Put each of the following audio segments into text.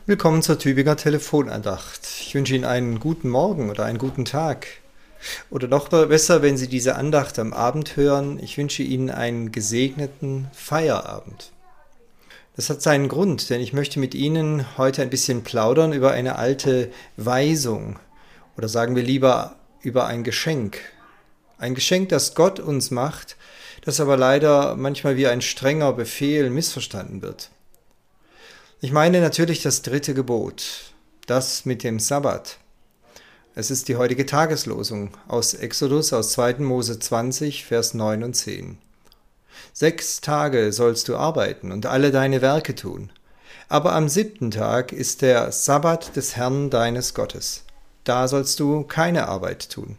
Willkommen zur Tübinger Telefonandacht. Ich wünsche Ihnen einen guten Morgen oder einen guten Tag. Oder noch besser, wenn Sie diese Andacht am Abend hören, ich wünsche Ihnen einen gesegneten Feierabend. Das hat seinen Grund, denn ich möchte mit Ihnen heute ein bisschen plaudern über eine alte Weisung. Oder sagen wir lieber über ein Geschenk. Ein Geschenk, das Gott uns macht, das aber leider manchmal wie ein strenger Befehl missverstanden wird. Ich meine natürlich das 3. Gebot, das mit dem Sabbat. Es ist die heutige Tageslosung aus Exodus, aus 2. Mose 20, Vers 9 und 10. 6 Tage sollst du arbeiten und alle deine Werke tun, aber am 7. Tag ist der Sabbat des Herrn deines Gottes. Da sollst du keine Arbeit tun.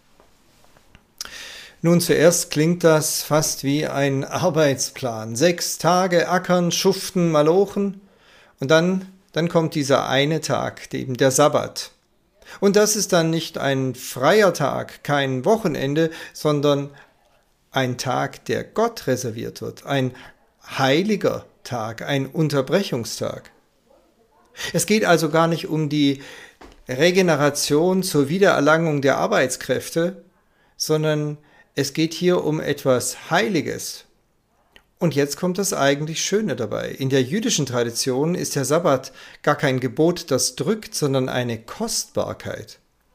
Nun, zuerst klingt das fast wie ein Arbeitsplan. 6 Tage ackern, schuften, malochen. Und dann kommt dieser eine Tag, eben der Sabbat. Und das ist dann nicht ein freier Tag, kein Wochenende, sondern ein Tag, der Gott reserviert wird, ein heiliger Tag, ein Unterbrechungstag. Es geht also gar nicht um die Regeneration zur Wiedererlangung der Arbeitskräfte, sondern es geht hier um etwas Heiliges. Und jetzt kommt das eigentlich Schöne dabei. In der jüdischen Tradition ist der Sabbat gar kein Gebot, das drückt, sondern eine Kostbarkeit.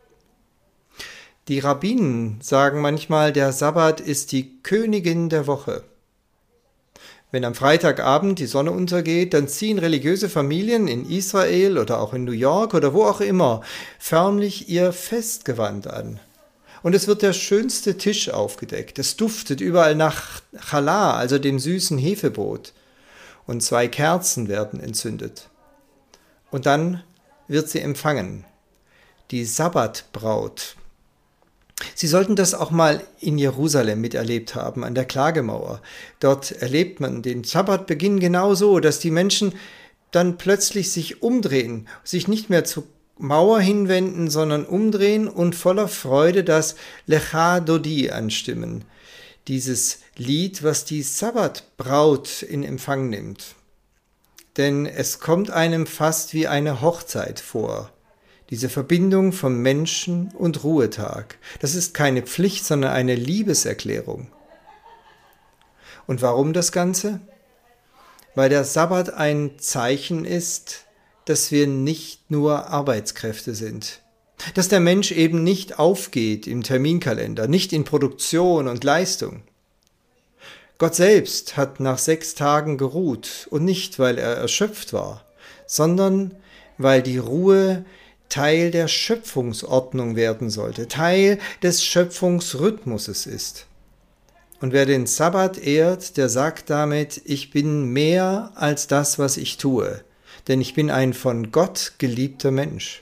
Die Rabbinen sagen manchmal, der Sabbat ist die Königin der Woche. Wenn am Freitagabend die Sonne untergeht, dann ziehen religiöse Familien in Israel oder auch in New York oder wo auch immer förmlich ihr Festgewand an. Und es wird der schönste Tisch aufgedeckt. Es duftet überall nach Challah, also dem süßen Hefebrot. Und 2 Kerzen werden entzündet. Und dann wird sie empfangen, die Sabbatbraut. Sie sollten das auch mal in Jerusalem miterlebt haben, an der Klagemauer. Dort erlebt man den Sabbatbeginn genau so, dass die Menschen dann plötzlich sich umdrehen, sich nicht mehr zu Mauer hinwenden, sondern umdrehen und voller Freude das Lecha Dodi anstimmen. Dieses Lied, was die Sabbatbraut in Empfang nimmt. Denn es kommt einem fast wie eine Hochzeit vor. Diese Verbindung von Menschen und Ruhetag. Das ist keine Pflicht, sondern eine Liebeserklärung. Und warum das Ganze? Weil der Sabbat ein Zeichen ist, dass wir nicht nur Arbeitskräfte sind. Dass der Mensch eben nicht aufgeht im Terminkalender, nicht in Produktion und Leistung. Gott selbst hat nach 6 Tagen geruht und nicht, weil er erschöpft war, sondern weil die Ruhe Teil der Schöpfungsordnung werden sollte, Teil des Schöpfungsrhythmuses ist. Und wer den Sabbat ehrt, der sagt damit, ich bin mehr als das, was ich tue. Denn ich bin ein von Gott geliebter Mensch.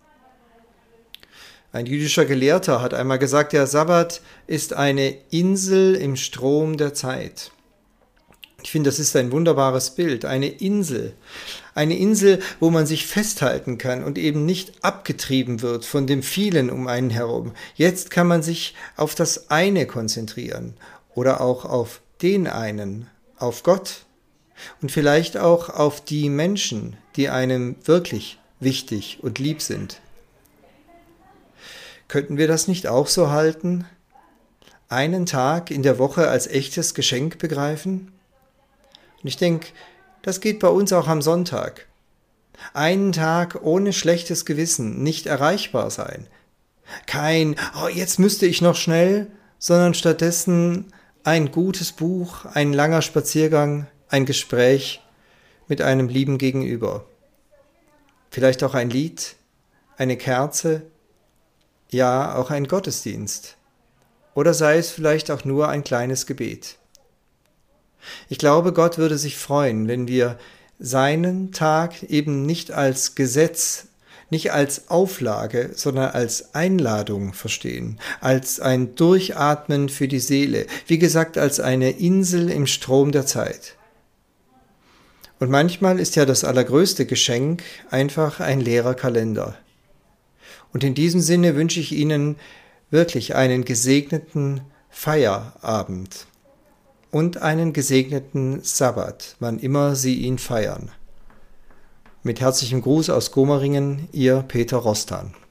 Ein jüdischer Gelehrter hat einmal gesagt, der Sabbat ist eine Insel im Strom der Zeit. Ich finde, das ist ein wunderbares Bild, eine Insel, wo man sich festhalten kann und eben nicht abgetrieben wird von dem Vielen um einen herum. Jetzt kann man sich auf das eine konzentrieren oder auch auf den einen, auf Gott. Und vielleicht auch auf die Menschen, die einem wirklich wichtig und lieb sind. Könnten wir das nicht auch so halten? Einen Tag in der Woche als echtes Geschenk begreifen? Und ich denke, das geht bei uns auch am Sonntag. Einen Tag ohne schlechtes Gewissen, nicht erreichbar sein. Kein, oh, jetzt müsste ich noch schnell, sondern stattdessen ein gutes Buch, ein langer Spaziergang, ein Gespräch mit einem lieben Gegenüber. Vielleicht auch ein Lied, eine Kerze, ja, auch ein Gottesdienst. Oder sei es vielleicht auch nur ein kleines Gebet. Ich glaube, Gott würde sich freuen, wenn wir seinen Tag eben nicht als Gesetz, nicht als Auflage, sondern als Einladung verstehen, als ein Durchatmen für die Seele, wie gesagt, als eine Insel im Strom der Zeit. Und manchmal ist ja das allergrößte Geschenk einfach ein leerer Kalender. Und in diesem Sinne wünsche ich Ihnen wirklich einen gesegneten Feierabend und einen gesegneten Sabbat, wann immer Sie ihn feiern. Mit herzlichem Gruß aus Gomaringen, Ihr Peter Rostan.